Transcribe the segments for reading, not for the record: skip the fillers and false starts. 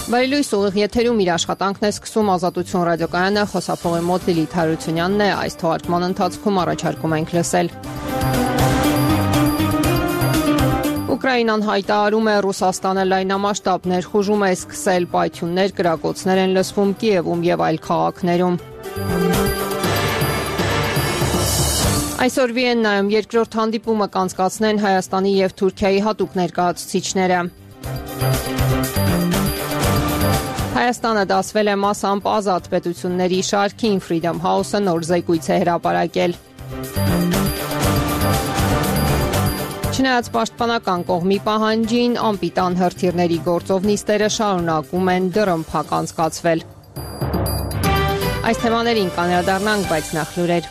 Բարելույս ուղիղ եթերում իր աշխատանքն է սկսում Ազատություն ռադիոկայանը, խոսափողի մոտ Լիլիթ Հարությունյանն է, այս թողարկման ընթացքում առաջարկում ենք լսել. Ուկրաինան հայտարարում է, Ռուսաստանը լայնամասշտաբ ներխուժում է սկսել, պայթյուններ, կրակոցներ են լսվում Կիևում եւ այլ քաղաքներում. Այսօր Վիեննայում երկրորդ հանդիպումը կանցկացնեն Հայաստանի եւ Թուրքիայի հատուկ ներկայացուցիչները. Հայաստանը դասվել է մասամբ ազատ պետությունների շարքին, Freedom House-ը նոր զեկույց է հրապարակել. Չնայած պաշտպանական կողմի պահանջին, անպիտան հրթիռների գործով նիստերը շարունակում են դռնփակ անցկացվել. Այս թեմաներին կանդրադառնանք, բայց նախ լուրեր.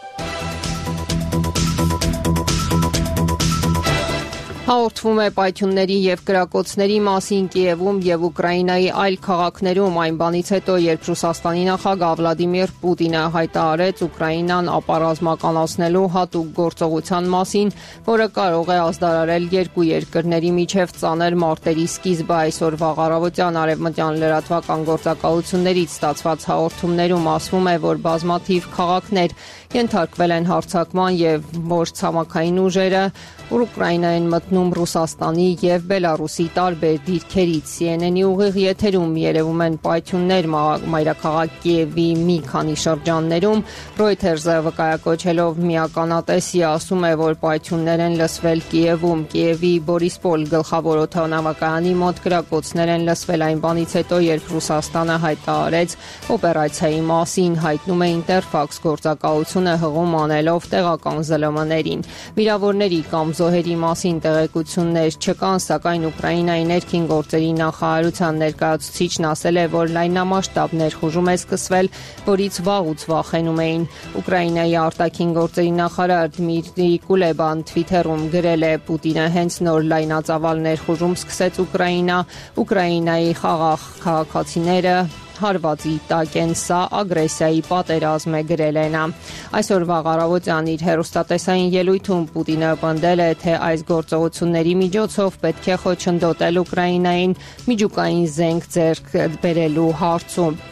Հաղորդվում է պայթյունների եւ կրակոցների մասին Կիևում եւ Ուկրաինայի այլ քաղաքներում, այն բանից հետո, երբ Ռուսաստանի նախագահ Վլադիմիր Պուտինը հայտարարեց Ուկրաինան ապառազմականացնելու հատուկ գործողության մասին, որը կարող է ազդարարել երկու երկրների միջև ծանր մարտերի սկիզբը. Այսօր վաղ առավոտյան արևմտյան լրատվական գործակալություններից ստացված հաղորդումներում ասվում է, որ բազմաթիվ քաղաքներ ենթարկվել են հարձակման եւ որ ցամաքային ուժերը Ուկրաինային մտնում Ռուսաստանի եւ Բելարուսի տարբեր դիրքերից. CNN-ի ուղիղ եթերում երևում են պայթյուններ մայրաքաղաք Կիևի մի քանի շրջաններում. Reuters-ը վկայակոչելով միականատեսի ասում է, որ պայթյուններ են լսվել Կիևում. Կիևի Բորիսպոլ գլխավոր օդանավակայանի մոտ կրակոցներ են լսվել այն բանից հետո, երբ Ռուսաստանը հայտարարեց օպերացիայի մասին, հայտնում է Interfax գործակալությունը հղում անելով տեղական ԶԼՄ-ներին. Վիրավորների կամ զոհերի մասին տեղեկություններ չկան, սակայն Ուկրաինայի ներքին գործերի նախարարության ներկայացուցիչն ասել է, որ լայնամասշտաբ ներխուժում է սկսվել, որից վաղուց վախենում էին. Ուկրաինայի արտաքին գործերի նախարար Դմիտրի Կուլեբան Twitter-ում գրել է. Պուտինը հենց նոր լայնածավալ ներխուժում սկսեց Ուկրաինայի խաղաղ քաղաքացիները հարվածի տակ են, սա ագրեսիայի պատերազմ է, գրել է նա. Այսօր վաղ առավոտյան իր հեռուստատեսային ելույթում Պուտինը պնդել է, թե այս գործողությունների միջոցով պետք է խոչընդոտել Ուկրաինային միջուկային զենք ձեռք բերելու հարցում.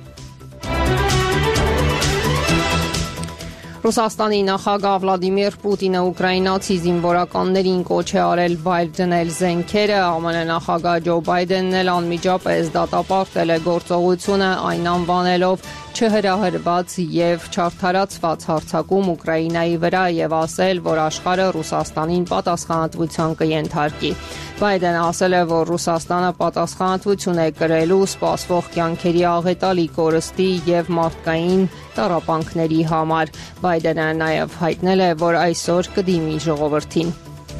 Ռուսաստանի նախագահ Վլադիմիր Պուտինը ուկրաինացի զինվորականներին կոչ է արել վայր դնել զենքերը, ԱՄՆ նախագահ Ջո Բայդենն էլ անմիջապես դատապարտել է գործողությունը, այն անվանելով չհրահրված եւ չարդարացված հարձակում Ուկրաինայի վրա եւ ասել, որ աշխարհը Ռուսաստանին պատասխանատվության կենթարկի. Բայդենը ասել է, որ Ռուսաստանը պատասխանատվություն է կրելու սպասվող կյանքերի աղետալի կորստի եւ մարդկային տառապանքների համար. Բայդենը նաեւ հայտնել է, որ այսօր կդիմի ժողովրդին.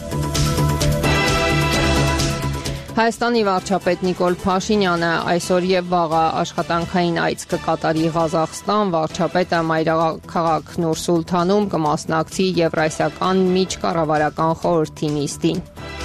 Հայաստանի վարչապետ Նիկոլ Փաշինյանը այսօր եւ վաղը աշխատանքային այց կկատարի Ղազախստան. Վարչապետը մայրաքաղաք Նուր-Սուլթանում կմասնակցի Եվրասիական միջկառավարական խորհրդի նիստին.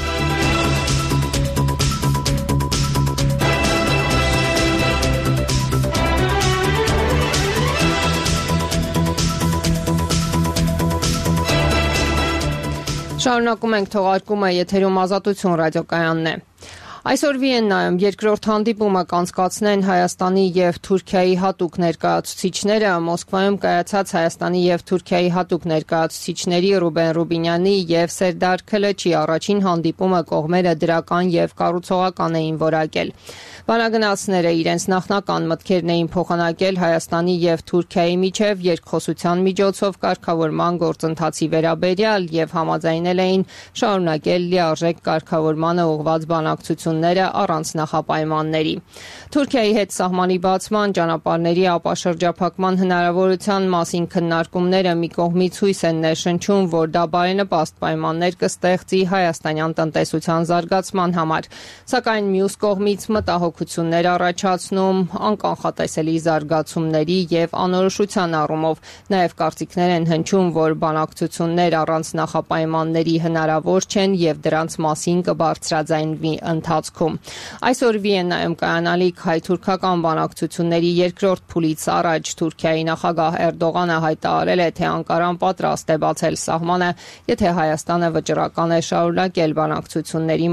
Շարունակում ենք թողարկումը, եթերում Ազատություն ռադիոկայանն է. Այսօր Վիեննայում երկրորդ հանդիպումը կանցկացնեն Հայաստանի եւ Թուրքիայի հատուկ ներկայացուցիչները. Մոսկվայում կայացած Հայաստանի եւ Թուրքիայի հատուկ ներկայացուցիչների Ռուբեն Ռուբինյանի եւ Սերդար Քլչի առաջին հանդիպումը կողմերը դրական եւ կառուցողական էին որակել. Բանագնացները իրենց նախնական մտքերն էին փոխանակել Հայաստանի եւ Թուրքիայի միջև երկխոսության միջոցով կարգավորման գործընթացի վերաբերյալ եւ համաձայնել էին շարունակել լիարժեք կարգավորմանը ուղղված բանակցությունները առանց նախապայմանների. Թուրքիայի հետ սահմանի բացման, ճանապարհների ապաշրջափակման հնարավորության մասին քննարկումները մի կողմից հույս են ներշնչում, որ դա բարենպաստ պայմաններ կստեղծի հայաստանյան տնտեսության զարգացման համար, սակայն մյուս կողմից մտահոգություններ առաջացնում անկանխատեսելի զարգացումների եւ անորոշության առումով. Նաեւ կարծիքներ են հնչում, որ բանակցություններ առանց նախապայմանների հնարավոր չեն եւ դրանց մասին կբարձրաձայնվի ընթացքում. ընթացքում։ Այսօր Վիեննայում կայանալիք հայ-թուրքական բանակցությունների երկրորդ փուլից առաջ Թուրքիայի նախագահ Էրդողանը հայտարարել է, թե Անկարան պատրաստ է բացել սահմանը, եթե Հայաստանը վճռական է շարունակել բանակցությունների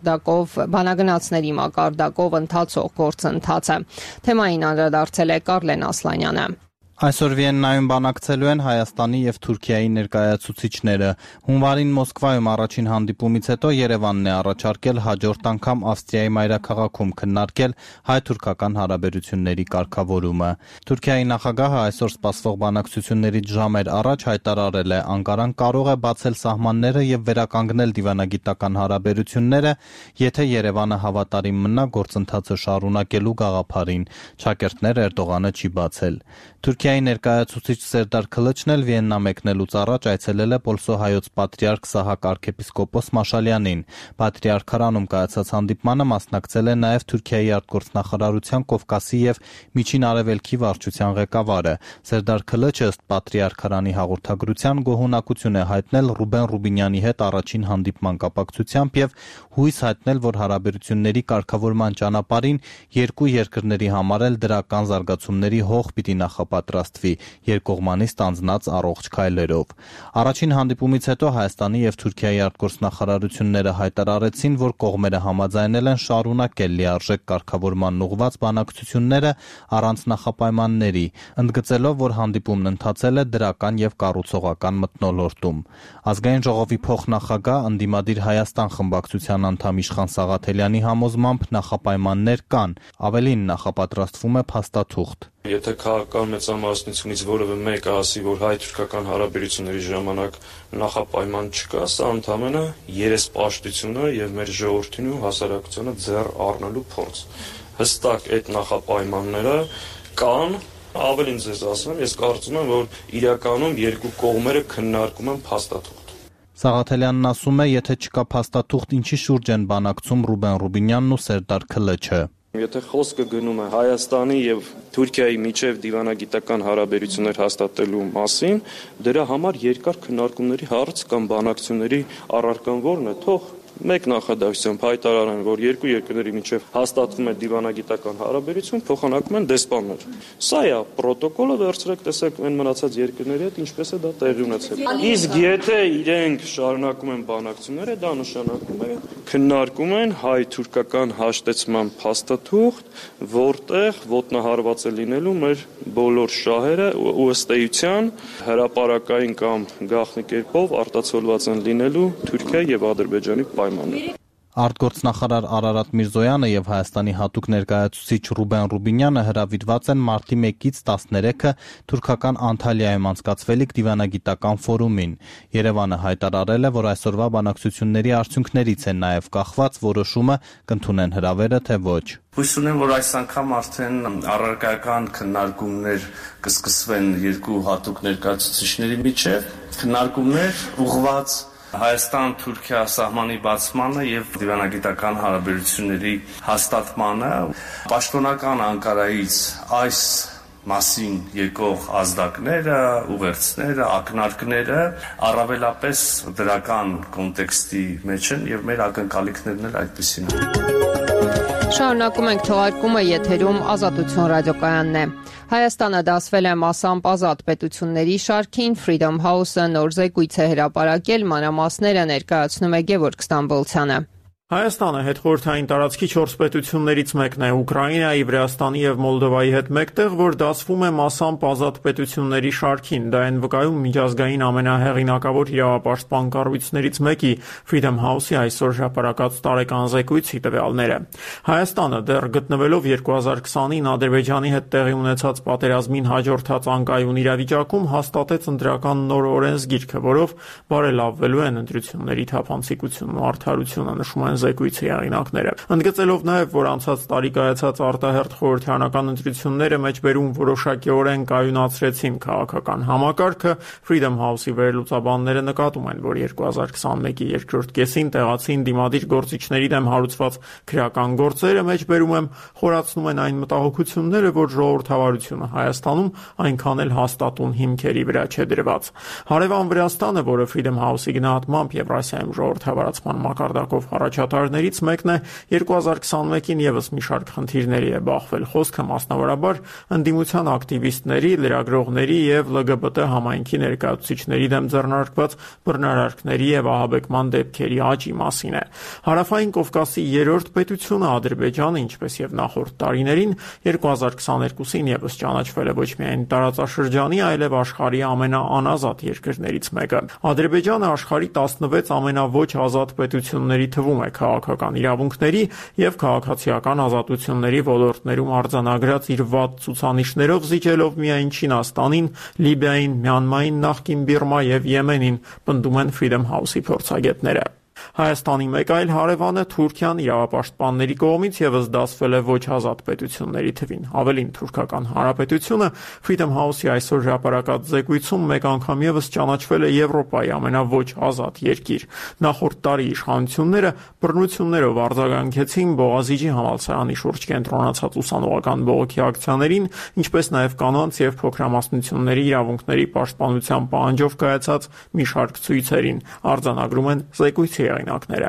բանագնացների մակարդակով ընթացող գործընթացը։ Թեմային անդրադարձել է Կարլեն Ասլանյանը։ Այսօր Վիեննայում բանակցելու են Հայաստանի եւ Թուրքիայի ներկայացուցիչները։ Հունվարին Մոսկվայում առաջին հանդիպումից հետո Երևանն է առաջարկել հաջորդ անգամ Ավստրիայի մայրաքաղաքում քննարկել հայ-թուրքական հարաբերությունների կարգավորումը։ Թուրքիայի նախագահը այսօր սպասվող բանակցություններից ժամեր առաջ հայտարարել է, Անկարան կարող է բացել սահմանները եւ վերականգնել դիվանագիտական հարաբերությունները, եթե Երևանը հավատարիմ մնա գործընթացը շարունակելու գաղափարին։ Շակերտներ Էրդողանը չի բացել։ Թուրքիայի ներկայացուցիչ Սերդար Քլիչն էլ Վիեննա մեկնելուց առաջ այցելել է Պոլսո-հայոց պատրիարք Սահակ արքեպիսկոպոս Մաշալյանին։ Պատրիարքարանում կայացած հանդիպմանը մասնակցել է նաև Թուրքիայի արտգործնախարարության Կովկասի եւ Միջին Արևելքի վարչության ղեկավարը։ Սերդար Քլիչը ըստ պատրիարքարանի հաղորդագրության գոհունակություն է հայտնել Ռուբեն Ռուբինյանի հետ առաջին հանդիպման կապակցությամբ եւ հույս հայտնել, որ հարաբերությունների կարգավորման ճանապարհին երկու երկրների համար էլ դրական զարգացումների հող պիտի նախապատրաստվի երկկողմանի ստանձնած առողջ քայլերով։ Առաջին հանդիպումից հետո Հայաստանի եւ Թուրքիայի արտգործնախարարությունները հայտարարեցին, որ կողմերը համաձայնել են շարունակել լիարժեք կարգավորման ուղղված բանակցությունները առանց նախապայմանների, ընդգծելով, որ հանդիպումն ընթացել է դրական եւ կառուցողական մթնոլորտում։ Ազգային ժողովի փոխնախագահ ընդդիմադիր Հայաստան խմբակցության անդամ Իշխան Սաղաթելյանի համոզմամբ նախապայմաններ կան, ավելին նախապատրաստվում է փաստաթուղթ։ Եթե քաղաքական մեծամասնությունից որևէ մեկը ասի, որ հայ-թուրքական հարաբերությունների ժամանակ նախապայման չկա, սա ընդամենը երեսպաշտություն է եւ մեր ժողովրդին ու հասարակությանը ձեռ առնելու փորձ։ Հստակ այդ նախապայմանները կան, ավելին ձեզ ասեմ, ես կարծում եմ, որ իրականում երկու կողմերը քննարկում են փաստաթուղթ։ Սաղաթելյանն ասում է, եթե չկա փաստաթուղթ, ինչի շուրջ են բանակցում Ռուբեն Ռուբինյանն ու Սերդար Քլիչը։ Եթե խոսքը գնում է Հայաստանի եւ Թուրքիայի միջև դիվանագիտական հարաբերություններ հաստատելու մասին, դրա համար երկար քննարկումների հարց կամ բանակցությունների առարկան որն է, թող մեկ նախադասությամբ հայտարարեն, որ երկու երկրների միջև հաստատվում է դիվանագիտական հարաբերություն, փոխանակում են դեսպաններ։ Սա է պրոտոկոլը, վերցրեք, տեսեք, այն մնացած երկրների հետ ինչպես է դա տեղի ունեցել։ Իսկ եթե իրենք շարունակում են բանակցությունները, դա նշանակում է քննարկում են հայ-թուրքական հաշտեցման փաստաթուղթ, որտեղ ոտնահարված է լինելու մեր բոլոր շահերը ու ըստ էության հրապարակային կամ գաղտնի կերպով արտացոլված են լինելու Թուրքիայի եւ Ադրբեջանի պայմանները։ Արտգործնախարար Արարատ Միրզոյանը եւ Հայաստանի հատուկ ներկայացուցիչ Ռուբեն Ռուբինյանը հրավիրված են մարտի 1-ից 13-ը թուրքական Անտալիայում անցկացվելիք դիվանագիտական ֆորումին։ Երևանը հայտարարել է, որ այսօրվա բանակցությունների արդյունքներից է նաեւ կախված որոշումը կընդունեն հրավերը թե ոչ։ Հույս ունեմ, որ այս անգամ արդեն առարկայական քննարկումներ կսկսվեն երկու հատուկ ներկայացուցիչների միջև, քննարկումներ ուղղված Հայաստան-Թուրքիա սահմանի բացմանը եւ դիվանագիտական հարաբերությունների հաստատմանը, պաշտոնական Անկարայից այս մասին եկող ազդակները, ուղերձները, ակնարկները առավելապես դրական կոնտեքստի մեջ են եւ մեր ակնկալիքներն էլ այդպիսին են։ Շարունակում ենք թողարկումը, եթերում Ազատություն ռադիոկայանն է։ Հայաստանը դասվել է մասամբ ազատ պետությունների շարքին, Freedom House-ը նոր զեկույց է հրապարակել, մանրամասները ներկայացնում է Գևորգ Ստամբոլցյանը։ Հայաստանը հետխորհրդային տարածքի 4 պետություններից մեկն է, Ուկրաինայի, Վրաստանի եւ Մոլդովայի հետ մեկտեղ, որ դասվում է մասամբ ազատ պետությունների շարքին։ Դա են վկայում միջազգային ամենահեղինակավոր իրավապաշտպան կառույցներից մեկի Freedom House-ի այսօր հրապարակած տարեկան զեկույցի տվյալները։ Հայաստանը դեռ գտնվելով 2020-ին Ադրբեջանի հետ տեղի ունեցած պատերազմին հաջորդած անկայուն իրավիճակում հաստատեց ընտրական նոր օրենսգիրքը, որով բարելավվելու են ընտրությունների թափանցիկությունն ու արդարությունը, նշում են զեկույցի հեղինակները։ Ընդգծելով նաև, որ անցած տարի կայացած արտահերթ խորհրդարանական ընտրությունները մեջբերում որոշակիորեն կայունացրեցին քաղաքական համակարգը, Freedom House-ի վերլուծաբանները նկատում են, որ 2021-ի երկրորդ կեսին տեղացին դիմադիր գործիչների դեմ հարուցված քրեական գործերը մեջբերում են խորացնում են այն մտահոգությունները, որ ժողովրդավարությունը Հայաստանում այնքան էլ հաստատուն հիմքերի վրա չէ դրված։ Հարևան Վրաստանը, որը Freedom House-ի գնահատմամբ Եվրասիայում ժողովրդավարացման մակարդակով առաջ կատարներից մեկն է 2021-ին եւս մի շարք խնդիրների է բախվել։ Խոսքը մասնավորաբար ընդդիմության ակտիվիստների, լրագրողների եւ ԼԳԲՏ համայնքի ներկայացուցիչների դեմ ձեռնարկված բռնարարքների եւ ահաբեկման դեպքերի աճի մասին է։ Հարավային Կովկասի երրորդ պետությունը Ադրբեջանը, ինչպես եւ նախորդ տարիներին, 2022-ին եւս ճանաչվել է ոչ միայն տարածաշրջանի, այլև աշխարհի ամենաանազատ երկրներից մեկը։ Ադրբեջանը աշխարհի 16 ամենաոչ ազատ պետությունների թվում է քաղաքական իրավունքների եւ քաղաքացիական ազատությունների ոլորտներում արձանագրած իր վատ ցուցանիշներով զիջելով միայն Չինաստանին, Լիբիային, Մյանմային, նախկին Բիրմա եւ Եմենին, պնդում են Freedom House-ի փորձագետները։ Հայաստանի մեկ այլ հարևանը Թուրքիան իրավապաշտպանների կողմից եւս դասվել է ոչ ազատ պետությունների թվին։ Ավելին, Թուրքական Հանրապետությունը Freedom House-ի այսօր հրապարակած զեկույցում մեկ անգամ եւս ճանաչվել է Եվրոպայի ամենաոչ ազատ երկիր։ Նախորդ տարի իշխանությունները բռնություններով արձագանքեցին Բողազիջի համալսարանի շուրջ կենտրոնացած ուսանողական բողոքի ակցիաներին, ինչպես նաեւ կանանց եւ փոքրամասնությունների իրավունքների պաշտպանության պահանջով կայացած մի շարք ցույցերին, արձանագրում են զեկույցի հեղինակները։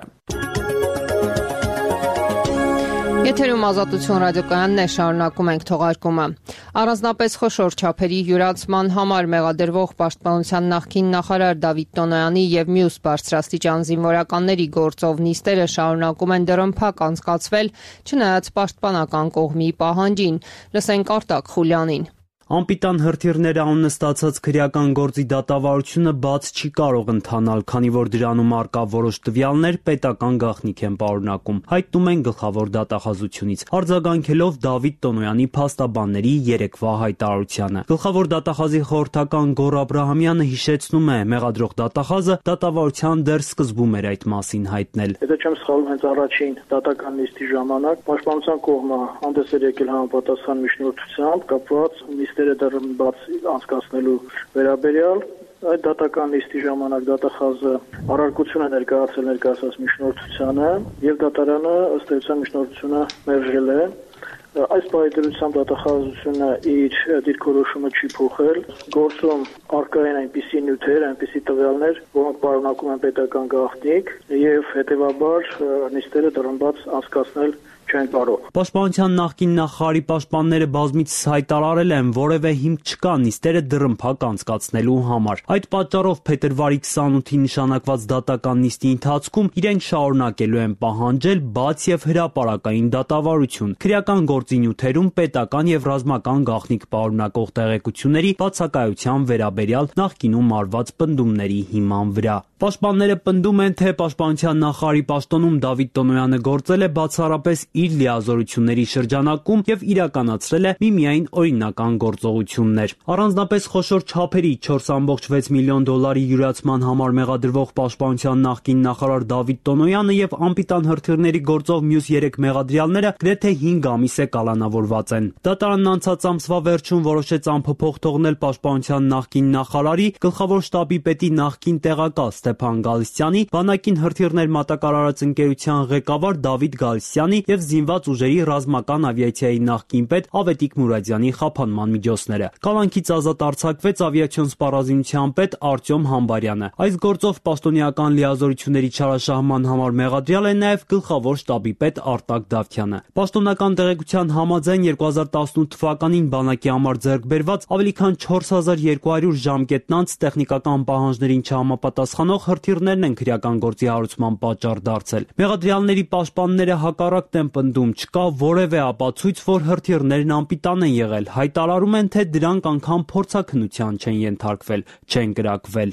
Եթերում Ազատություն ռադիոկայանն է, շարունակում ենք թողարկումը։ Առանձնապես խոշոր չափերի յուրացման համար մեղադրվող պաշտպանության նախկին նախարար Դավիթ Տոնոյանի եւ մյուս բարձրաստիճան զինվորականների գործով նիստերը շարունակում են դրամփակ անցկացվել, չնայած պաշտպանական կողմի պահանջին։ Լսենք Արտակ Խուլյանին։ Անպիտան հրթիռները աննստացած քրեական գործի դատավարությունը բաց չի կարող ընթանալ, քանի որ դրանում առկա որոշ տվյալներ պետական գաղտնիք են պարունակում, հայտնում են գլխավոր դատախազությունից, արձագանքելով Դավիթ Տոնոյանի փաստաբանների երեկվա հայտարարությանը։ Գլխավոր դատախազի խորհրդական Գոռ Աբրահամյանը հիշեցնում է, մեղադրող դատախազը դատավարության դեռ սկզբում էր այդ մասին հայտնել։ Եթե չեմ սխալվում, հենց առաջին դատական նիստի ժամանակ պաշտպանության կողմը հանդես էր եկել համապատասխան միջնորդությամբ կապված նիստերը դեռ բաց անցկացնելու վերաբերյալ այդ դատական նիստի ժամանակ դատախազը առարկություն է ներկայացրած միջնորդությանը եւ դատարանը ըստ էության միջնորդությունը մերժել է։ Այս պայմանությամբ դատախազությունը իր դիրքորոշումը չի փոխել։ Գործում առկա են այնպիսի նյութեր, այնպիսի տվյալներ, որոնք պարունակում են պետական գաղտնիք եւ հետեւաբար նիստերը դրամբաց անցկացնել չեն կարող։ Պաշտպանության նախկին նախարարի պաշտպանները բազմիցս հայտարարել են, որևէ հիմք չկա նիստերը դռնփակ անցկացնելու համար։ Այդ պատճառով փետրվարի 28-ին նշանակված դատական նիստի ընթացքում իրենք շարունակելու են պահանջել բաց եւ հրապարակային դատավարություն, քրեական գործի նյութերում պետական եւ ռազմական գաղտնիք պարունակող տեղեկությունների բացակայության վերաբերյալ նախկինում արված պնդումների հիման վրա։ Պաշտպանները պնդում են, թե պաշտպանության նախարարի պաշտոնում Դավիթ Տոնոյանը գործել է բացառապես իր լիազորությունների շրջանակում եւ իրականացրել է միմիայն օրինական գործողություններ։ Առանձնապես խոշոր չափերի 4.6 միլիոն դոլարի յուրացման համար մեղադրվող պաշտպանության նախկին նախարար Դավիթ Տոնոյանը եւ անպիտան հրթիռների գործով մյուս 3 մեղադրյալները գրեթե 5 ամիս է կալանավորված են։ Դատարանն անցած ամսվա վերջում որոշեց անփոփոխ թողնել պաշտպանության նախկին նախարարի, գլխավոր շտաբի պետի նախկին տեղակալ Ստեփան Գալստյանի, բանակին հրթիռներ մատակարարած ընկերության ղեկավար Դավիթ Գալստյանի եւ զինված ուժերի ռազմական ավիացիայի նախկին պետ Ավետիք Մուրադյանի խափանման միջոցները։ Կալանքից ազատ արձակվեց ավիացիոն սպառազինության պետ Արտյոմ Համբարյանը։ Այս գործով պաշտոնեական լիազորությունների չարաշահման համար մեղադրյալ է նաեւ գլխավոր շտաբի պետ Արտակ Դավթյանը։ Պաշտոնական տեղեկության համաձայն 2018 թվականին բանակի համար ձեռք բերված ավելի քան 4200 ժամկետնանց տեխնիկական պահանջներին չհամապատասխանող հրթիռներն են քրեական գործի հարուցման պատճառ դարձել։ Մեղադրյալների պաշտպանները հակառակն են պնդում, չկա որևէ ապացույց, որ հրթիռներն անպիտան են եղել, հայտարարում են, թե դրանք անգամ փորձաքննության չեն ենթարկվել, չեն կրակվել։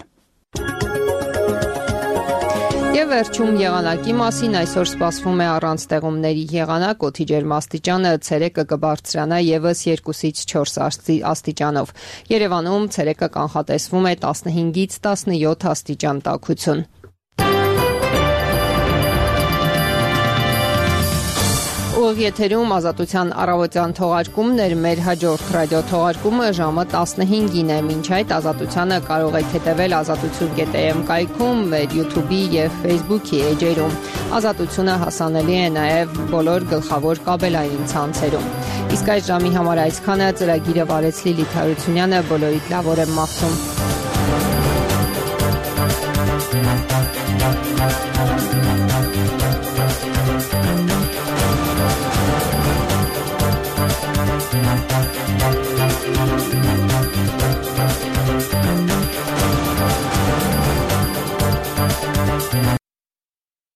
Եվ վերջում եղանակի մասին այսօր սպասվում է առանց տեղումների եղանակ, օդի ջերմաստիճանը ցերեկը կբարձրանա եւս 2-ից 4 աստիճանով։ Երևանում ցերեկը կանխատեսվում է 15-ից 17 աստիճան տաքություն։ Եթերում Ազատության առավոտյան թողարկումն էր, մեր հաջորդ ռադիոթողարկումը ժամը 15-ին է։ Մինչ այդ Ազատությանը կարող եք հետևել azatutun.am կայքում, մեր YouTube-ի եւ Facebook-ի էջերում։ Ազատությունը հասանելի է նաեւ բոլոր գլխավոր կաբելային ցանցերում։ Իսկ այս ժամի համար այսքանը, ծրագիրը վարեց Լիլիթ Հարությունյանը, բոլորիդ լավ օր եմ մաղթում։